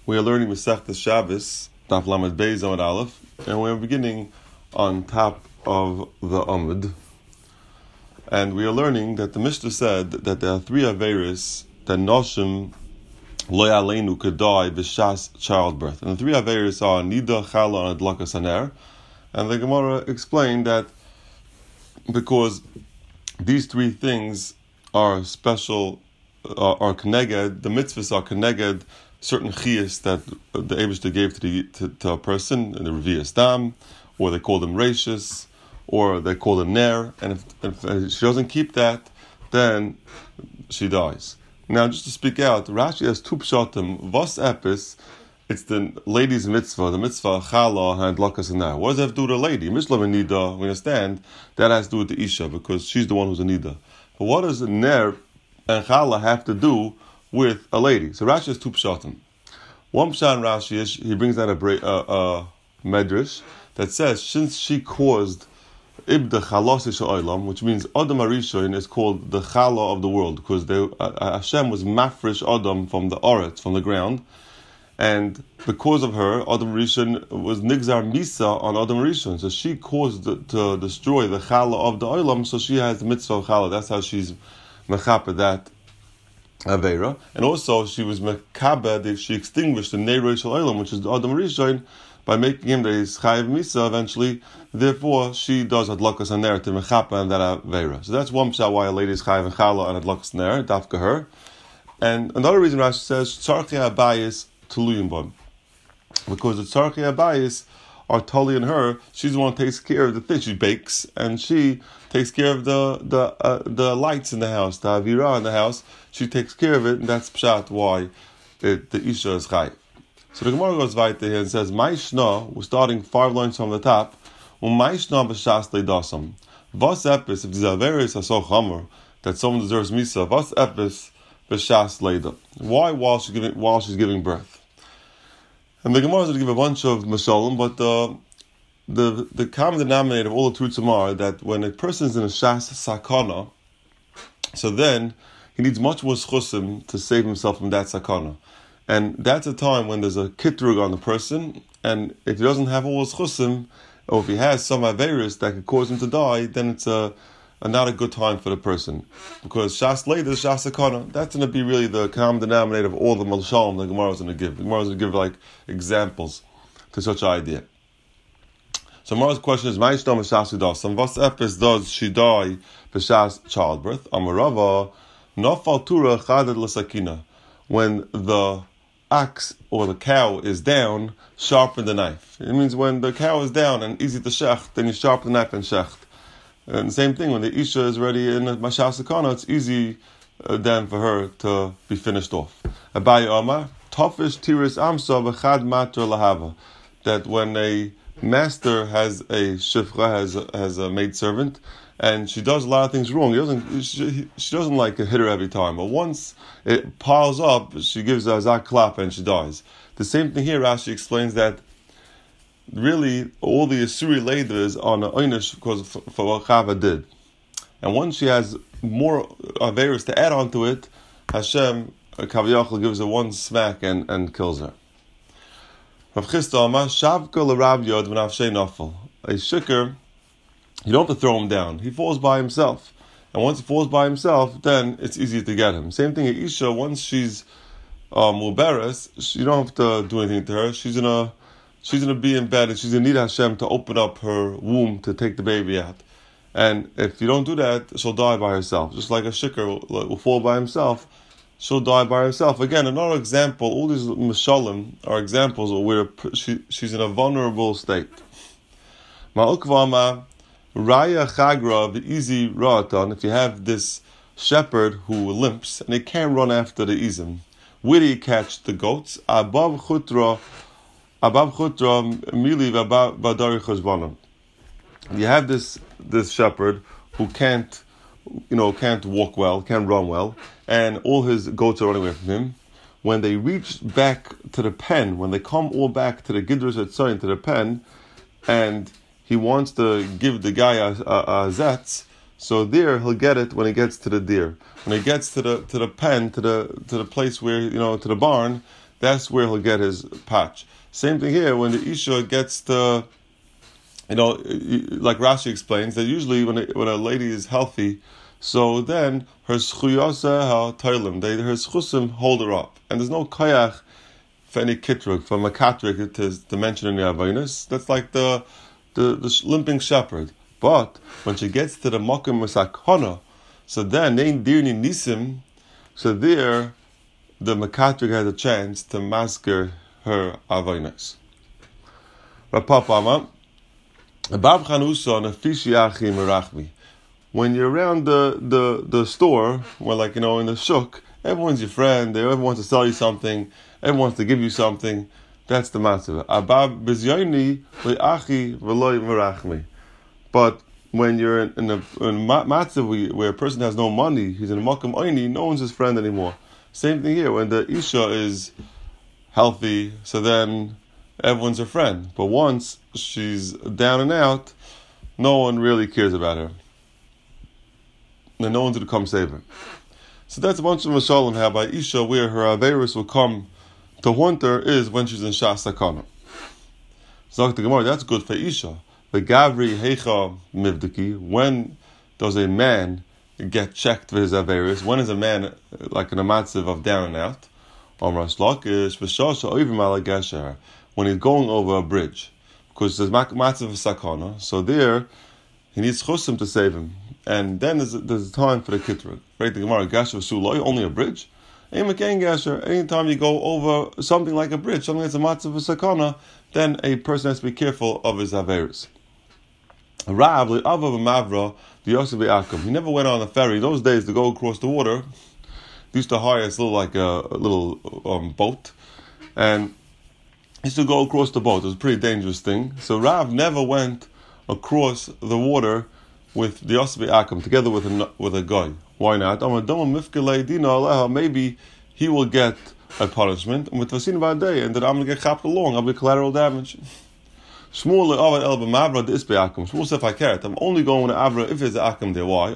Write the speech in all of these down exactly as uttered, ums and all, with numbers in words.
We are learning Masechtas Shabbos, Daf Lamed Beis Amud Aleph, and we are beginning on top of the Amud. And we are learning that the Mishnah said that there are three Averis that Noshim Lo Yaleinu could die b'shas childbirth. And the three Averis are Nida, Chala, and Adlakas Haner. And the Gemara explained that because these three things are special, uh, are connected, the mitzvahs are connected, certain chiyas that the Eibishter gave to, the, to, to a person, the Revi'as Dam, or they call them Rashis, or they call them Ner, and if, if she doesn't keep that, then she dies. Now, just to speak out, Rashi has two pshatim. Vos epis, it's the lady's mitzvah, the mitzvah chala and lakas and ner. What does that have to do with a lady? Mishlam and nida, we understand, that has to do with the isha, because she's the one who's a nida. But what does ner and chala have to do with a lady? So Rashi has two pshatim. One pshat in Rashi is, he brings out a, a, a medrash that says, since she caused Ibda Chalasish Olam, which means Adam Arishoin is called the Chala of the world, because they, uh, Hashem was mafresh Adam from the Oretz, from the ground, and because of her, Adam Rishon was Nigzar Misa on Adam Rishon, so she caused the, to destroy the Chala of the Olam, so she has the mitzvah of Chala. That's how she's Mechapeh that Aveira, and also she was Mekabed, she extinguished the Neirosh Olam, which is the Adam Rishon, by making him the Chayiv Misa eventually. Therefore, she does Adlakas Haner to Mechapeh and that Aveira. So that's one pshat why a lady is Chayiv and Chala and Adlakas Haner, Dafka her. And another reason Rashi says, Tzarchi Abayis Tuluyim Bam. Because the Tzarchi Abayis are totally in her, she's the one who takes care of the thing. She bakes, and she takes care of the the uh, the lights in the house, the Avira in the house. She takes care of it, and that's pshat why it, the Isha is Chayiv. So the Gemara goes right here and says, Maishna, we're starting five lines from the top, Maishna b'shas leidasam. Vas epis, if these averis are so chamer, that someone deserves misa, vas epis b'shas leida. Why while she's giving while she's giving birth? And the Gemara is going to give a bunch of mashalim, but uh, the the common denominator of all the truths are that when a person is in a shas sakana, so then he needs much more schusim to save himself from that sakana. And that's a time when there's a kitrug on the person, and if he doesn't have all his chusim, or if he has some averis that could cause him to die, then it's a, a not a good time for the person. Because shas later, shas sakana, that's going to be really the common denominator of all the malshalom the Gemara is going to give. The Gemara is going to give like examples to such an idea. So Gemara's question is, Ma'ishtam b'shas udasam, what epis does she die b'shas childbirth? Amarava, nafal tura chadad l'sakina. When the ox or the cow is down, sharpen the knife. It means when the cow is down and easy to shecht, then you sharpen the knife and shecht. And the same thing, when the Isha is ready in the Mashas Sakana, it's easy uh, then for her to be finished off. Abaye Omar, Tofish Tiris Amsa V'chad Matra Lahava. That when a master has a shifra, has a, has a maidservant, and she does a lot of things wrong. He doesn't, she, she doesn't like hit her every time. But once it piles up, she gives a zak klap and she dies. The same thing here, Rashi explains that really all the Asuri later is on the Einish because for, for what Chava did. And once she has more Averis to add on to it, Hashem, Kaviyachal, gives her one smack and, and kills her. Rav Chisda Amar, Shavka l'Rav Yod v'nafshei nafal. A shikr, you don't have to throw him down. He falls by himself. And once he falls by himself, then it's easy to get him. Same thing at Isha, once she's uh, muberes, you don't have to do anything to her. She's gonna she's gonna be in bed and she's gonna need Hashem to open up her womb to take the baby out. And if you don't do that, she'll die by herself. Just like a shikr will, will fall by himself, she'll die by herself. Again, another example, all these mishalim are examples of where she, she's in a vulnerable state. Ma'ukvama Raya Chagra, the easy Ra'atan, if you have this shepherd who limps and he can't run after the izim, where do you catch the goats? Above Chutra, above Chutra, Mili Badari Chazbanam. You have this this shepherd who can't, you know, can't walk well, can't run well, and all his goats are running away from him. When they reach back to the pen, when they come all back to the Gidrus Etzayin, to the pen, and he wants to give the guy a, a, a zetz, so there he'll get it when he gets to the deer. When he gets to the to the pen, to the to the place where, you know, to the barn, that's where he'll get his patch. Same thing here, when the Isha gets the, you know, like Rashi explains, that usually when a, when a lady is healthy, so then her schuyasa ha-toilim, they her schusim hold her up. And there's no kayach for any kitrug, from a katrik to, to mention in the Avinus. That's like the, the, the limping shepherd. But when she gets to the Mokim Masakana, so then, they dirni nisim, so there, the Makatrik has a chance to masker her Avinus. Rapapama, Bab Chanusa, Nafishiachi Merachmi. When you're around the, the, the store, well, like, you know, in the shuk, everyone's your friend, everyone wants to sell you something, everyone wants to give you something. That's the matzah. Abab bizyoni le'achi v'loy merachmi. But when you're in, in a, in a matzah where a person has no money, he's in a makam oini, no one's his friend anymore. Same thing here, when the Isha is healthy, so then everyone's her friend. But once she's down and out, no one really cares about her. And no one's going to come save her. So that's a bunch of mashalim how by Isha, where her Averis will come to haunt her, is when she's in Shas Sakana. So the Gemara, that's good for Isha. The Gavri Heicha Mivdiki, when does a man get checked for his Averis? When is a man like in a matzav of down and out? When he's going over a bridge. Because there's matzav of Sakana, so there he needs chusim to save him. And then there's, there's time for the kitrug. Right, the Gemara, Gasher Suloi, only a bridge? Anytime you go over something like a bridge, something that's a matzav of sakana, then a person has to be careful of his averis. Rav, the Avav Mavra, the Yosef Akum. He never went on a ferry. Those days to go across the water, they used to hire this little like a, a little um, boat, and he used to go across the boat. It was a pretty dangerous thing. So Rav never went across the water with the Yosef Akum together with a with a guy. Why not? Maybe he will get a punishment, and with Vasin Vadei, and then I'm going to get chapped along. I'll be collateral damage. Shmuel said, if I care, I'm only going to Avra if there's an Akim there. Why?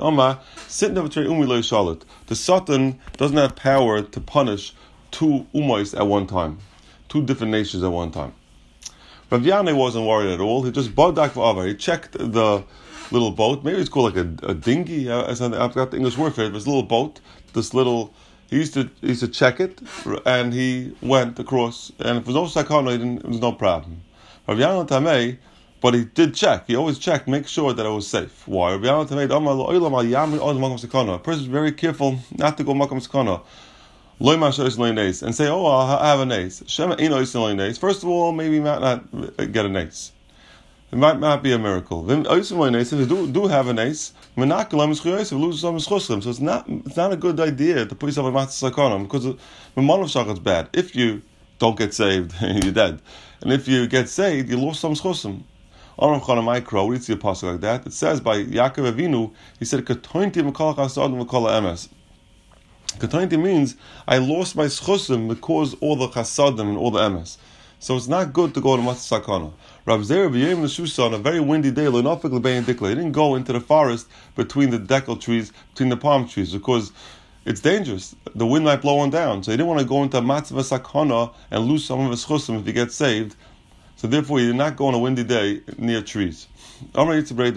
The Satan doesn't have power to punish two Umais at one time, two different nations at one time. Rav Yanai wasn't worried at all. He just badak v'avar. He checked the little boat. Maybe it's called like a, a dinghy. I, I forgot the English word for it. It was a little boat. This little. He used to he used to check it, and he went across. And if there was no sakana, it was no problem. Rav Yanai Tamei, but he did check. He always checked, make sure that it was safe. Why? Rav Yanai Tamei, a person is very careful not to go makam sakana. And say, oh, I have an ace. First of all, maybe he might not get an ace. It might not be a miracle. If you do, do have an ace, so it's not it's not a good idea to put yourself in matzah sakana, because the manav shach is bad. If you don't get saved, you're dead. And if you get saved, you lost some schosim. Aram Chana Mikro, we see a pasuk like that. It says by Yaakov Avinu, he said, Katointi m'kol chasad m'kol emes. Katointi means I lost my schosim because all the chasadim and all the emes. So it's not good to go to matzah sakana. Rav Zera b'yem l'shusa on a very windy day, l'nofik l'bein dikla. He didn't go into the forest between the dekel trees, between the palm trees, because it's dangerous. The wind might blow on down. So he didn't want to go into matzah sakana and lose some of his chosim if he gets saved. So therefore he did not go on a windy day near trees. A person always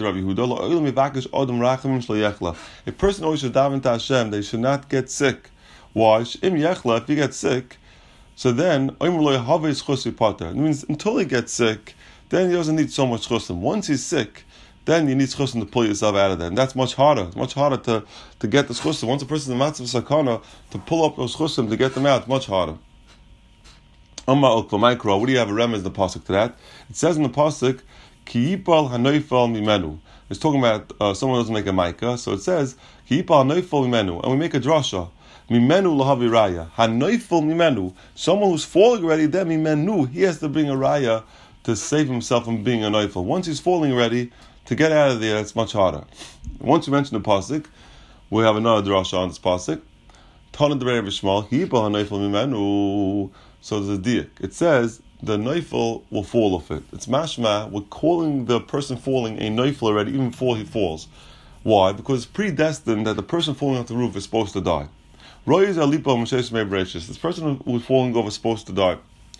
should daven to Hashem. They should not get sick. Why? If you get sick, so then it means until he gets sick, then he doesn't need so much chosim. Once he's sick, then you need chosim to pull yourself out of that. And that's much harder. It's much harder to, to get the chosim. Once a person is in matzah sakana, to pull up those chosim, to get them out, much harder. What do you have a remez in the pasuk to that? It says in the pasuk, Ki yipal hanoifal mimenu. It's talking about uh, someone doesn't make a maika. So it says, Ki yipal hanoifal mimenu. And we make a drasha. Mimenu lahavi raya. Hanoifal mimenu. Someone who's falling already, then mimenu. He has to bring a raya to save himself from being a noifal. Once he's falling already, to get out of there, it's much harder. Once you mention the pasuk, we have another drasha on this pasuk. Tana de Rebbe Shmuel, Ki yipal hanoifal mimenu. So there's a diak. It says the neifel will fall off it. It's mashma. We're calling the person falling a neifel already, even before he falls. Why? Because it's predestined that the person falling off the roof is supposed to die. Roy's alipo m'sheis mei breishis. This person who was falling over is supposed to die.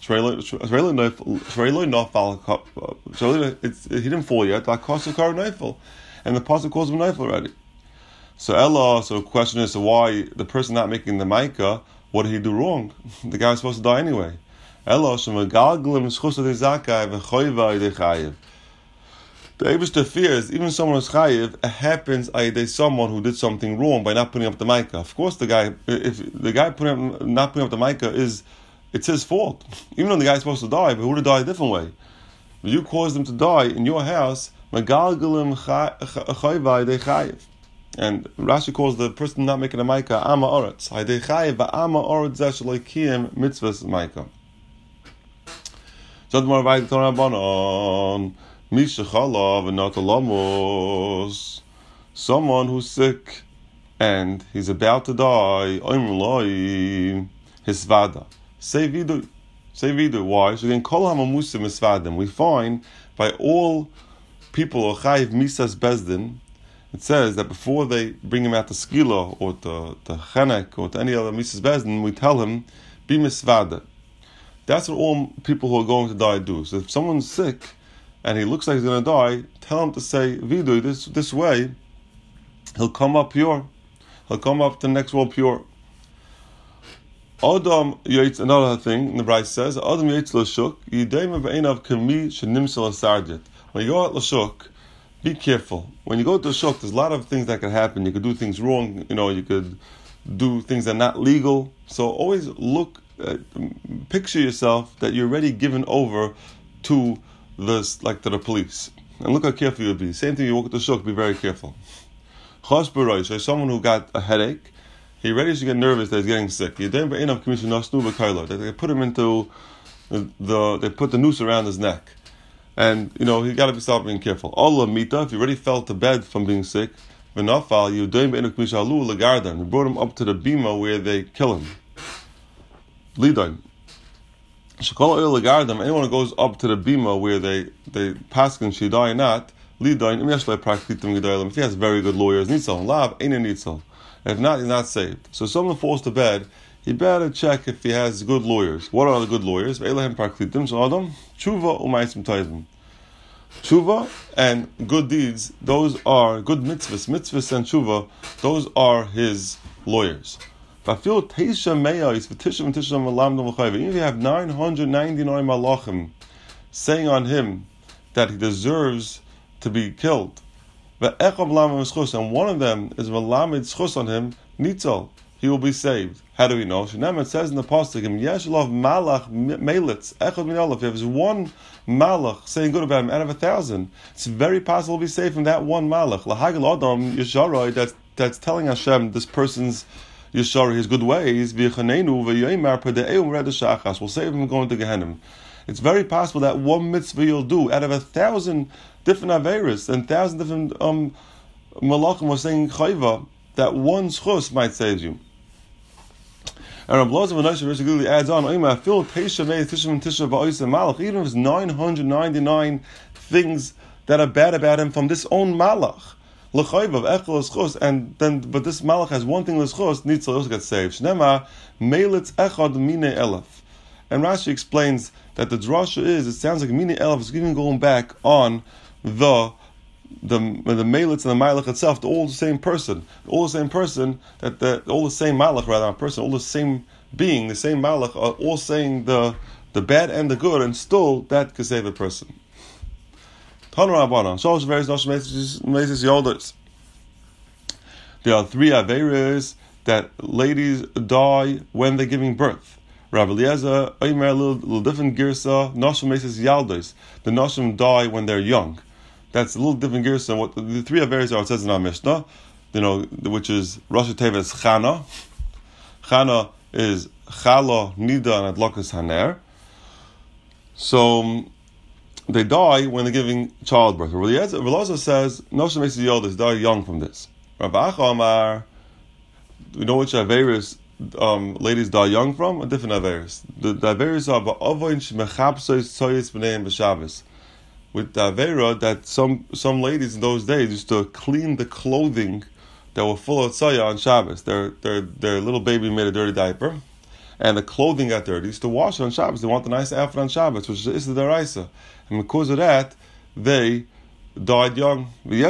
He didn't fall yet. And the pasuk calls him Neifel already. So Ella, so the question is, so why the person not making the Maika, what did he do wrong? The guy was supposed to die anyway. Ella, the Eibishter fears, even someone who's chayiv, it happens by someone who did something wrong by not putting up the Maika. Of course, the guy, if the guy putting up, not putting up the Maika is, it's his fault. Even though the guy's supposed to die, but who would have died a different way? But you caused him to die in your house, and Rashi calls the person not making a Maika Ama Oretz. Haydei chayiv ba'ama oretz zeh shelo kiyem mitzvahs Maika. Zod mar vayit Torah Rabbanon. Someone who's sick and he's about to die, his vada. Say vidu. Say vidu. Why? So again, kol hamamusim misvadim. We find by all people or chayiv misas bezdin, it says that before they bring him out to skila or to, to chenek or to any other misas bezdin, we tell him, be misvada. That's what all people who are going to die do. So if someone's sick and he looks like he's going to die, tell him to say vidu. This this way, he'll come up pure. He'll come up to the next world pure. Adam yaitz, another thing the Bryce says, Adam yaitz l'shuk yidayim v'einav kami shenimsel asarjet. When you go out l'shuk, be careful. When you go to l'shuk, there's a lot of things that could happen. You could do things wrong. You know, you could do things that are not legal. So always look, uh, picture yourself that you're already given over to this, like to the police, and look how careful you'll be. Same thing, you walk to shuk, be very careful. Chos b'rosh, so someone who got a headache, he ready to get nervous that he's getting sick. They put him into the, they put the noose around his neck, and you know he got to stop being careful. Allah mita, if he already fell to bed from being sick, v'nafal you doim be'enu k'misha alu legardan. We brought him up to the bima where they kill him. Lidaim. Anyone who goes up to the bima where they they paskin she die or not, if he has very good lawyers, nitzal lav ain't a nitzal. If not, he's not saved. So if someone falls to bed, he better check if he has good lawyers. What are the good lawyers? Tshuva and good deeds, those are good mitzvahs. Mitzvahs and tshuva, those are his lawyers. Even if you have nine hundred ninety-nine malachim saying on him that he deserves to be killed, and one of them is malamed schus on him, nitzal, he will be saved. How do we know? It says in the pasuk, yesh lov malach melitz echad min alef. If there's one malach saying good about him out of a thousand, it's very possible to be saved from that one malach. Lahagel adam yesharoi, that's that's telling Hashem this person's Yeshari, his good ways, we'll save him from going to Gehenna. It's very possible that one mitzvah you'll do out of a thousand different averis and thousand different um, malachim were saying chayva, that one schus might save you. And Rabbi Loza basically adds on, even if it's nine hundred ninety-nine things that are bad about him from this own malach, and then, but this malach has one thing l'schos, needs to also get saved. Shnema melitz echad mine elef, and Rashi explains that the drasha is, it sounds like mine elef is even going back on the the the melitz and the malach itself. They're all the same person, all the same person that the all the same malach rather, not person, all the same being, the same malach are all saying the the bad and the good, and still that could save a person. There are three averes that ladies die when they're giving birth. Rabbi Eliezer, a little, little different girsa, noshim meses yaldos. The noshim die when they're young. That's a little different girsa. What the, the three averes are, it says in our Mishnah, you know, which is Rosh Teves Chana. Chana is Chala, Nida, and Adlokas Haner. So they die when they're giving childbirth. Rabbi Eliezer says, noshim meses yaldos, die young from this. Rabbi Acha Amar, we know which averes um, ladies die young from, a different averes. The, the averes are ba'avoin shemechapsos tzoyis b'neim b'Shabbos. With the avera that some some ladies in those days used to clean the clothing that were full of tzoya on Shabbos. Their their their little baby made a dirty diaper, and the clothing got dirty. They used to wash it on Shabbos. They want a nice outfit on Shabbos, which is the deraisa. And because of that, they died young.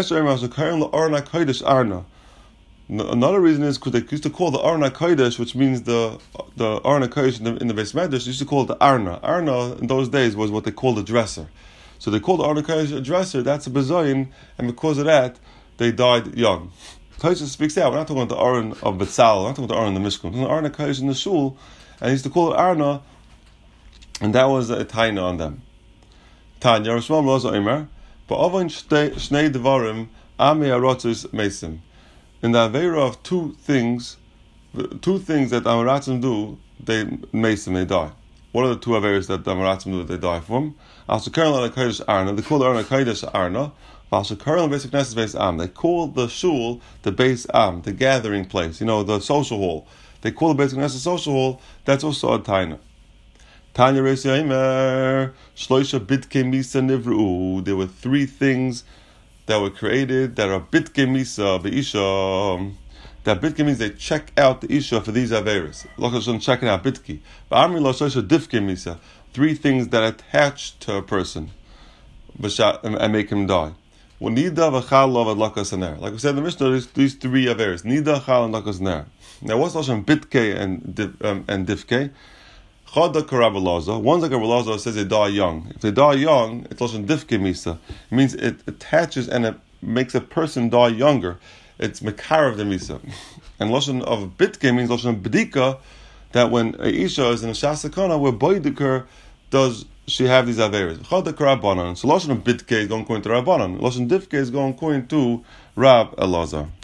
Another reason is because they used to call the Arna Kodesh, which means the the Arna Kodesh in the, in the Beis Medrash, they used to call it the Arna. Arna in those days was what they called a dresser. So they called the Arna Kodesh a dresser. That's a bezoyin, and because of that, they died young. Tosfos speaks out. We're not talking about the Aron of Betzal. We're not talking about the Aron in the Mishkan. We're talking about the Arna Kodesh in the Shul, and he used to call it Arna, and that was a taina on them. Tanya Rishmam Loza Omer, ba'avon shnei devarim ame arotzos mesim. In the avera of two things, two things that Amaratzim do, they mesim, they die. What are the two averas that Amaratzim do that they die from? Asukar Kodesh Arna. They call the Arna Kodesh Arna. Asukar Basic Knesset Beis Am. They call the shul the Beis Am, the gathering place. You know, the social hall. They call the Basic Knesset social hall. That's also a taina. Tanya Reis Yomer Shloisha Bitke Misa Nivru. There were three things that were created that are bitke misa be'isha. That bitke means they check out the isha for these averis. Lokashon checking out bitke. But amri loshosha difke misa. Three things that attach to a person and make him die. Well, nida v'chal lov lakas aner. Like we said in the Mishnah, there's these three averis: nida, chal, and lakas aner. Now, what's loshon bitke and um, and difke? Chada karabalaza. One's like a Rabalaza says they die young. If they die young, it's loshon difke misa. It means it attaches and it makes a person die younger. It's mekar of the misa. And loshon of bitke means loshon b'dika, that when a isha is in a shasakana, where boidiker does she have these averes. Chada karabanan. So loshon of bitke is going to rabbanan. Loshon difke is going to Rab Elazar.